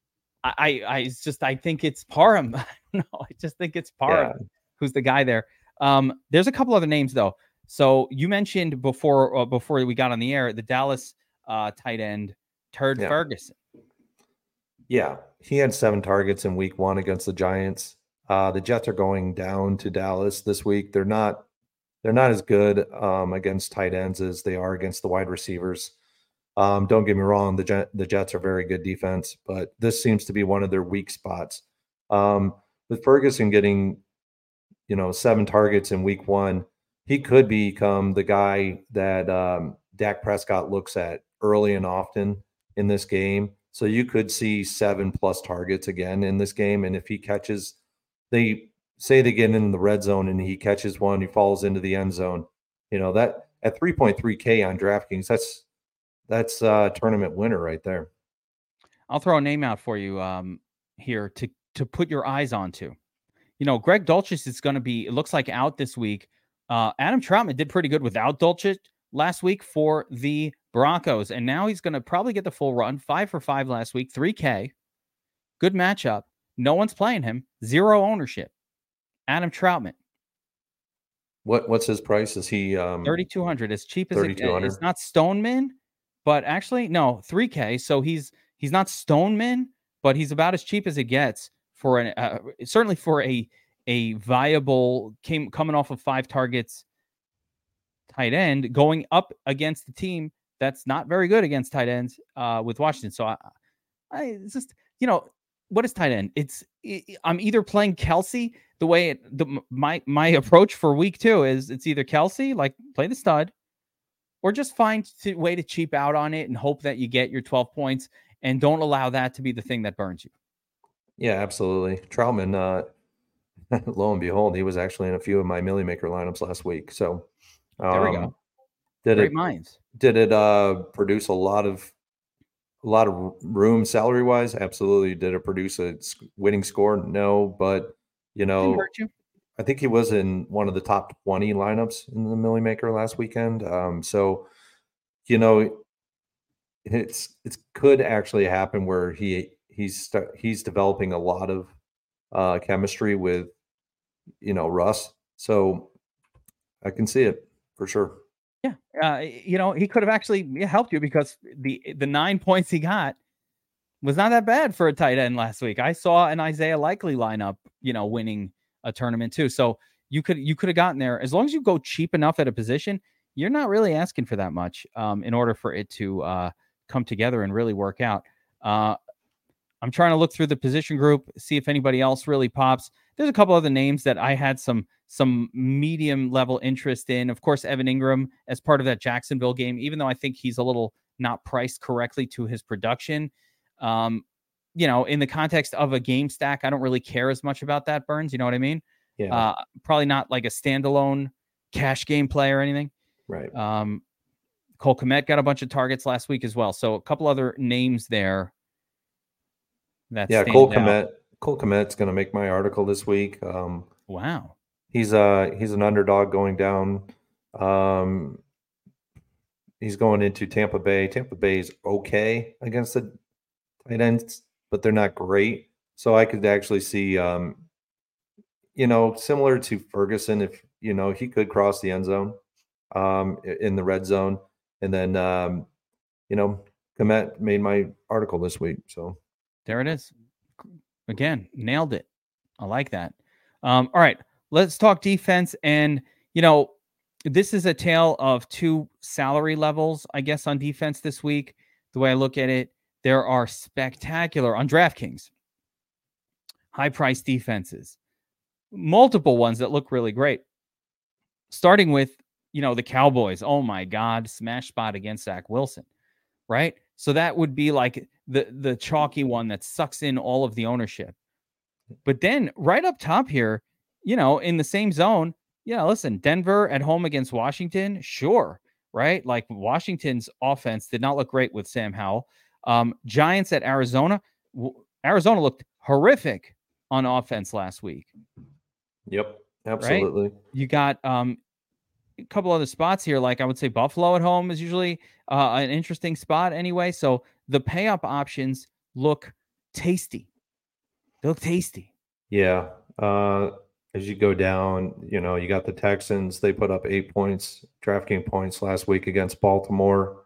S1: I think it's Parham. No, I just think it's Parham who's the guy there. There's a couple other names though. So you mentioned before we got on the air the Dallas tight end Turd Ferguson.
S2: Yeah, he had 7 targets in week 1 against the Giants. The Jets are going down to Dallas this week. They're not as good against tight ends as they are against the wide receivers. Don't get me wrong, the Jets are very good defense, but this seems to be one of their weak spots. With Ferguson getting 7 targets in week 1, he could become the guy that Dak Prescott looks at early and often in this game. So you could see 7+ targets again in this game. And if he catches, they say they get in the red zone and he catches one, he falls into the end zone, that at 3.3K on DraftKings, that's a tournament winner right there.
S1: I'll throw a name out for you here to put your eyes onto. Greg Dulcich is going to be, it looks like, out this week. Adam Troutman did pretty good without Dulcich last week for the Broncos, and now he's going to probably get the full run. 5 for 5 last week, 3K. Good matchup. No one's playing him. 0 ownership. Adam Troutman.
S2: What's his price? Is he
S1: 3,200? As cheap as it's not Stoneman, but actually no, 3K. So he's not Stoneman, but he's about as cheap as it gets for certainly for a viable coming off of 5 targets tight end going up against the team that's not very good against tight ends with Washington. So it's just, what is tight end? I'm either playing Kelsey the way my approach for week 2 is it's either Kelsey, like play the stud, or just find a way to cheap out on it and hope that you get your 12 points and don't allow that to be the thing that burns you.
S2: Yeah, absolutely. Troutman, lo and behold, he was actually in a few of my Millie Maker lineups last week. So
S1: there we go.
S2: Great minds. Did it produce a lot of room salary wise? Absolutely. Did it produce a winning score? No, but
S1: didn't hurt you.
S2: I think he was in one of the top 20 lineups in the Millie Maker last weekend. So it's could actually happen where he's developing a lot of chemistry with Russ. So I can see it for sure.
S1: Yeah. He could have actually helped you because the 9 points he got was not that bad for a tight end last week. I saw an Isaiah Likely lineup, winning a tournament too. So you could have gotten there as long as you go cheap enough at a position. You're not really asking for that much in order for it to come together and really work out. I'm trying to look through the position group, see if anybody else really pops. There's a couple other names that I had some medium level interest in. Of course, Evan Ingram as part of that Jacksonville game, even though I think he's a little not priced correctly to his production. In the context of a game stack, I don't really care as much about that, Burns. You know what I mean?
S2: Yeah.
S1: Probably not like a standalone cash game play or anything.
S2: Right.
S1: Cole Kmet got a bunch of targets last week as well. So a couple other names there.
S2: Cole Kmet's going to make my article this week.
S1: Wow.
S2: He's an underdog going down. He's going into Tampa Bay. Tampa Bay is okay against the tight ends, but they're not great. So I could actually see, similar to Ferguson, if he could cross the end zone, in the red zone, and then Kmet made my article this week. So
S1: there it is. Again, nailed it. I like that. All right, let's talk defense. And, this is a tale of 2 salary levels, I guess, on defense this week. The way I look at it, there are spectacular on DraftKings. high-priced defenses, multiple ones that look really great. Starting with, the Cowboys. Oh my God, smash spot against Zach Wilson, right? So that would be like the chalky one that sucks in all of the ownership. But then right up top here, in the same zone, listen, Denver at home against Washington, sure, right? Like Washington's offense did not look great with Sam Howell. Giants at Arizona. Arizona looked horrific on offense last week.
S2: Yep, absolutely.
S1: Right? You got a couple other spots here. Like I would say Buffalo at home is usually an interesting spot anyway. So the pay up options look tasty. They look tasty.
S2: Yeah. As you go down, you got the Texans. They put up 8 points, DraftKings points last week against Baltimore.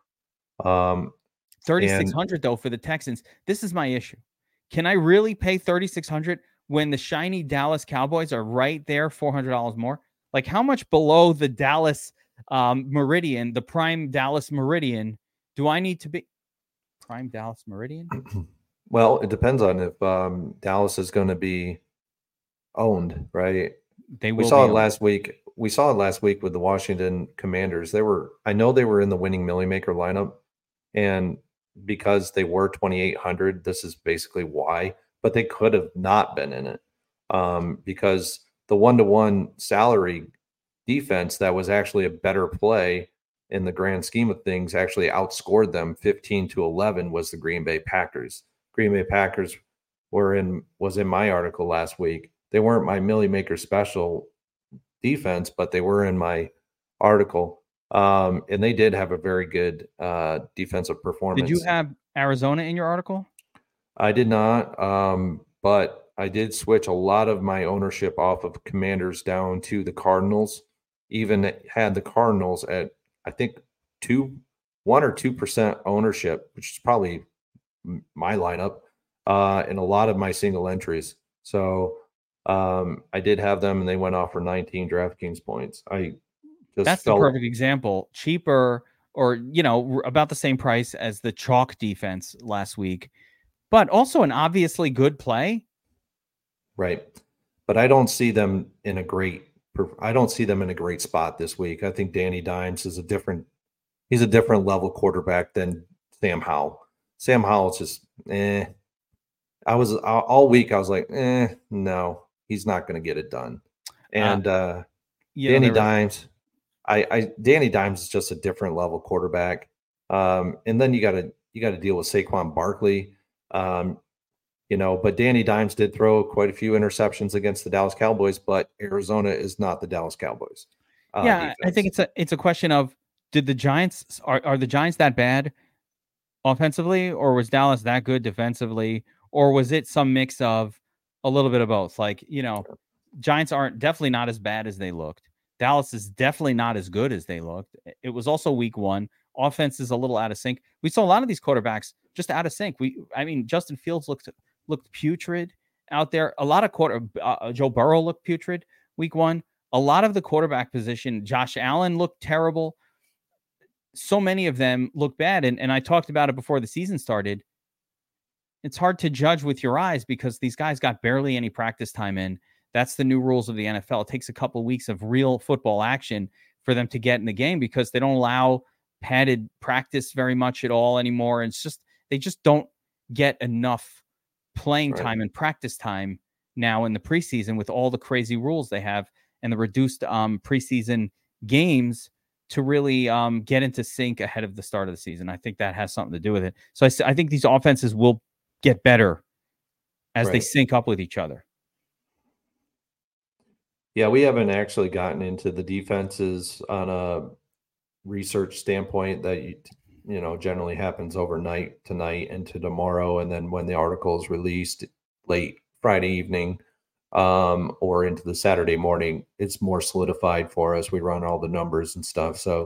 S1: 3,600 though for the Texans. This is my issue. Can I really pay 3,600 when the shiny Dallas Cowboys are right there, $400 more? Like how much below the Dallas Meridian, the prime Dallas Meridian, do I need to be? Prime Dallas Meridian?
S2: Well, it depends on if Dallas is going to be owned, right? We saw it last week. We saw it last week with the Washington Commanders. I know they were in the winning Millie Maker lineup, and because they were 2,800, this is basically why. But they could have not been in it because the 1-to-1 salary defense that was actually a better play in the grand scheme of things actually outscored them 15-11 was the Green Bay Packers. Green Bay Packers was in my article last week. They weren't my Millie Maker special defense, but they were in my article. And they did have a very good defensive performance.
S1: Did you have Arizona in your article?
S2: I did not, but I did switch a lot of my ownership off of Commanders down to the Cardinals. Even had the Cardinals at, I think, 1 or 2% ownership, which is probably my lineup, in a lot of my single entries. So I did have them, and they went off for 19 DraftKings points.
S1: That's the perfect example. Cheaper or, about the same price as the chalk defense last week, but also an obviously good play.
S2: Right. But I don't see them in a great spot this week. I think Danny Dimes is he's a different level quarterback than Sam Howell. Sam Howell's just, all week I was like, no, he's not going to get it done. And Danny Dimes, Danny Dimes is just a different level quarterback. And then you got to deal with Saquon Barkley. But Danny Dimes did throw quite a few interceptions against the Dallas Cowboys, but Arizona is not the Dallas Cowboys.
S1: Defense. I think it's a question of, did the Giants are the Giants that bad offensively, or was Dallas that good defensively, or was it some mix of a little bit of both? Like, Giants aren't definitely not as bad as they looked. Dallas is definitely not as good as they looked. It was also week 1. Offense is a little out of sync. We saw a lot of these quarterbacks just out of sync. Justin Fields looked putrid out there. A lot of Joe Burrow looked putrid week 1. A lot of the quarterback position, Josh Allen looked terrible. So many of them look bad. And I talked about it before the season started. It's hard to judge with your eyes because these guys got barely any practice time in. That's the new rules of the NFL. It takes a couple of weeks of real football action for them to get in the game because they don't allow padded practice very much at all anymore. And they just don't get enough playing time and practice time now in the preseason with all the crazy rules they have and the reduced preseason games to really get into sync ahead of the start of the season. I think that has something to do with it. So I think these offenses will get better as they sync up with each other.
S2: Yeah, we haven't actually gotten into the defenses on a research standpoint that generally happens overnight tonight into tomorrow, and then when the article is released late Friday evening or into the Saturday morning, it's more solidified for us. We run all the numbers and stuff. So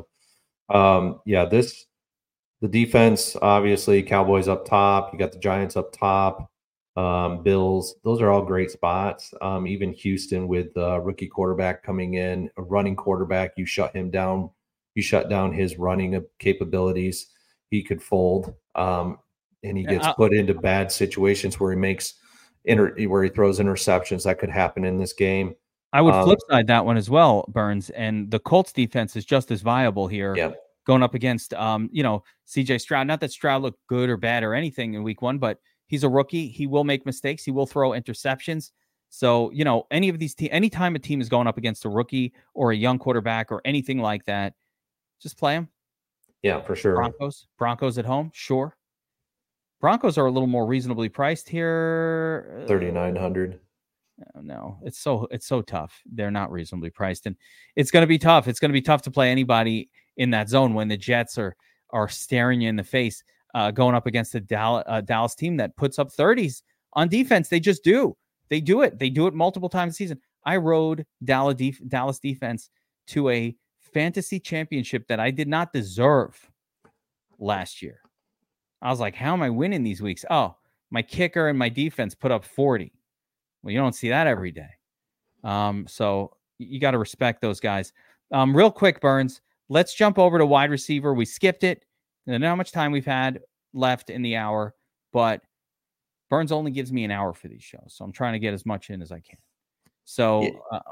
S2: the defense, obviously, Cowboys up top, you got the Giants up top, Bills, those are all great spots. Even Houston with a rookie quarterback coming in, a running quarterback, you shut him down. You shut down his running capabilities. He could fold, and he gets put into bad situations where he makes where he throws interceptions. That could happen in this game.
S1: I would flip side that one as well, Burns. And the Colts defense is just as viable here.
S2: Yeah.
S1: Going up against, CJ Stroud. Not that Stroud looked good or bad or anything in week 1, but he's a rookie. He will make mistakes. He will throw interceptions. So, any of these anytime a team is going up against a rookie or a young quarterback or anything like that, just play him.
S2: Yeah, for sure.
S1: Broncos at home. Sure. Broncos are a little more reasonably priced here.
S2: 3,900.
S1: No, it's so tough. They're not reasonably priced, and it's going to be tough. It's going to be tough to play anybody in that zone when the Jets are staring you in the face, going up against a Dallas team that puts up 30s on defense. They just do. They do it. They do it multiple times a season. I rode Dallas defense to a fantasy championship that I did not deserve last year. I was like, how am I winning these weeks? Oh, my kicker and my defense put up 40. Well, you don't see that every day. So you got to respect those guys. Real quick, Burns, let's jump over to wide receiver. We skipped it. I don't know how much time we've had left in the hour, but Burns only gives me an hour for these shows. So I'm trying to get as much in as I can. So,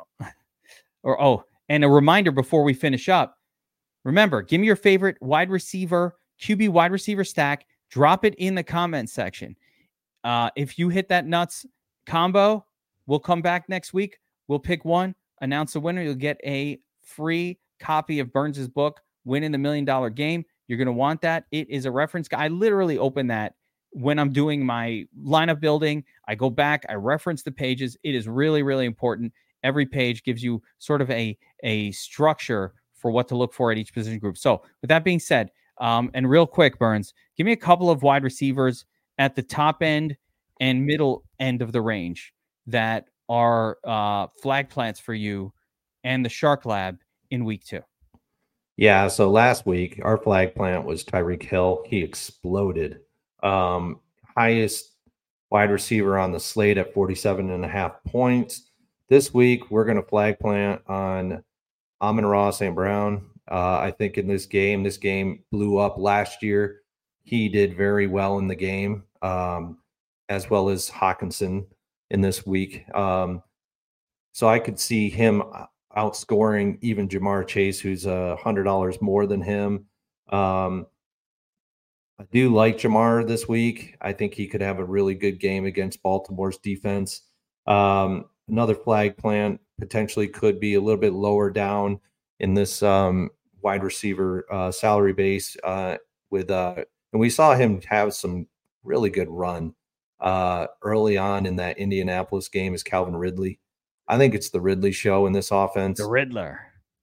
S1: and a reminder before we finish up, remember, give me your favorite wide receiver, QB wide receiver stack. Drop it in the comment section. If you hit that nuts combo, we'll come back next week. We'll pick one, announce a winner. You'll get a free copy of Burns's book, Winning the $1 Million Game. You're going to want that. It is a reference guide. I literally open that when I'm doing my lineup building. I go back, I reference the pages. It is really, really important. Every page gives you sort of a structure for what to look for at each position group. So with that being said, and real quick, Burns, give me a couple of wide receivers at the top end and middle end of the range that are flag plants for you and the Shark Lab in week 2.
S2: Yeah, so last week, our flag plant was Tyreek Hill. He exploded. Highest wide receiver on the slate at 47.5 points. This week, we're going to flag plant on Amon-Ra St. Brown. I think in this game blew up last year. He did very well in the game, as well as Hawkinson in this week. So I could see him outscoring even Jamar Chase, who's $100 more than him. I do like Jamar this week. I think he could have a really good game against Baltimore's defense. Another flag plant potentially could be a little bit lower down in this wide receiver salary base and we saw him have some really good run early on in that Indianapolis game is Calvin Ridley. I think it's the Ridley show in this offense.
S1: The Riddler.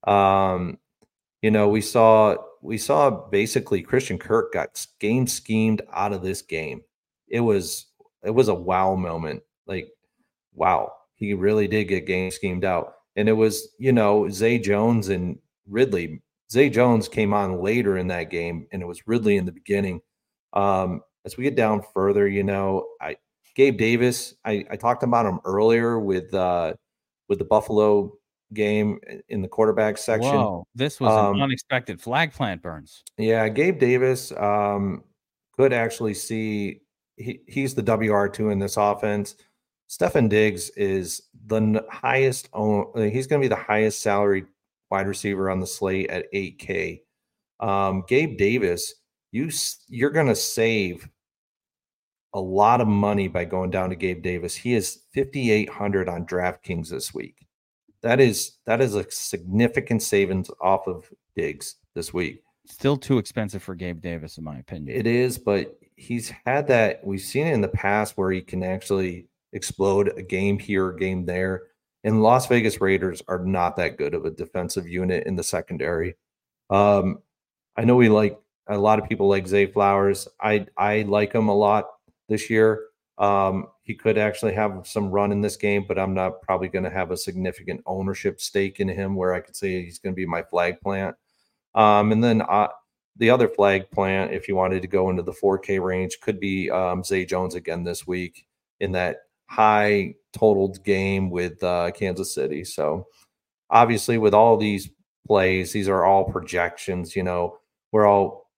S2: We saw basically Christian Kirk got game schemed out of this game. It was a wow moment. Like, wow, he really did get game schemed out. And it was, Zay Jones and Ridley. Zay Jones came on later in that game, and it was Ridley in the beginning. As we get down further, Gabe Davis, I talked about him earlier with the Buffalo game in the quarterback section.
S1: Whoa, this was an unexpected flag plant, Burns.
S2: Yeah, Gabe Davis could actually see he's the WR2 in this offense. Stefon Diggs is the highest. He's going to be the highest salaried wide receiver on the slate at $8K. Gabe Davis, you're going to save a lot of money by going down to Gabe Davis. He is 5,800 on DraftKings this week. That is a significant savings off of Diggs this week.
S1: Still too expensive for Gabe Davis, in my opinion.
S2: It is, but he's had that. We've seen it in the past where he can actually explode a game here, a game there. And Las Vegas Raiders are not that good of a defensive unit in the secondary. I know a lot of people like Zay Flowers. I like him a lot this year. He could actually have some run in this game, but I'm not probably going to have a significant ownership stake in him where I could say he's going to be my flag plant. And then the other flag plant, if you wanted to go into the 4K range, could be Zay Jones again this week in that high totaled game with Kansas City. So obviously with all these plays, these are all projections.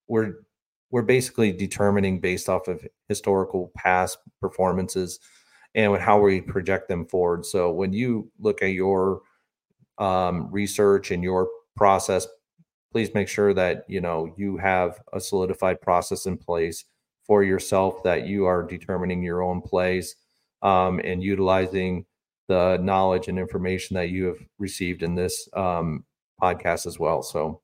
S2: We're basically determining based off of historical past performances. and with how we project them forward. So when you look at your research and your process, please make sure that you have a solidified process in place for yourself, that you are determining your own plays and utilizing the knowledge and information that you have received in this podcast as well. So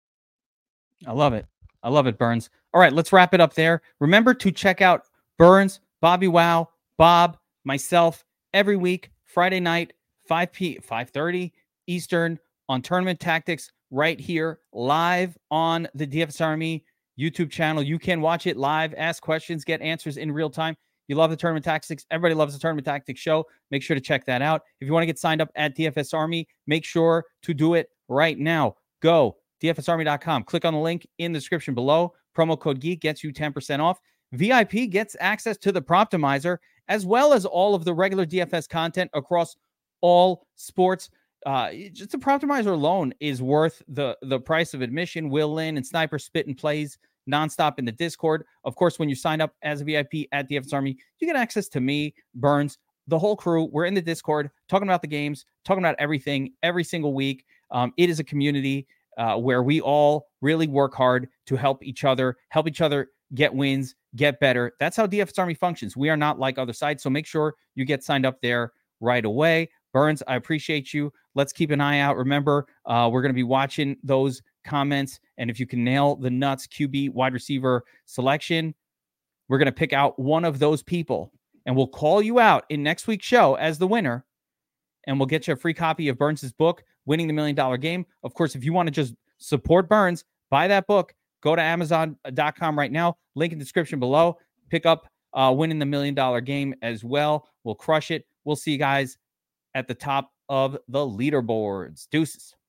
S1: I love it. I love it, Burns. All right, let's wrap it up there. Remember to check out Burns, Bobby Wow, Bob, myself every week, Friday night, 5:30 Eastern on Tournament Tactics right here live on the DFS Army YouTube channel. You can watch it live, ask questions, get answers in real time. You love the Tournament Tactics. Everybody loves the Tournament Tactics show. Make sure to check that out. If you want to get signed up at DFS Army, make sure to do it right now. Go DFSArmy.com. Click on the link in the description below. Promo code GEEK gets you 10% off. VIP gets access to the Proptimizer, as well as all of the regular DFS content across all sports. Just the Proptimizer alone is worth the price of admission. Will Lynn and Sniper spit and plays nonstop in the Discord. Of course, when you sign up as a VIP at DFS Army, you get access to me, Burns, the whole crew. We're in the Discord talking about the games, talking about everything every single week. It is a community where we all really work hard to help each other get wins, get better. That's how DFS Army functions. We are not like other sites, so make sure you get signed up there right away. Burns, I appreciate you. Let's keep an eye out. Remember, we're going to be watching those comments, and if you can nail the nuts QB wide receiver selection, we're going to pick out one of those people, and we'll call you out in next week's show as the winner, and we'll get you a free copy of Burns' book, Winning the $1 Million Game. Of course, if you want to just support Burns, buy that book. Go to Amazon.com right now. Link in the description below. Pick up Winning the $1 Million Game as well. We'll crush it. We'll see you guys at the top of the leaderboards. Deuces.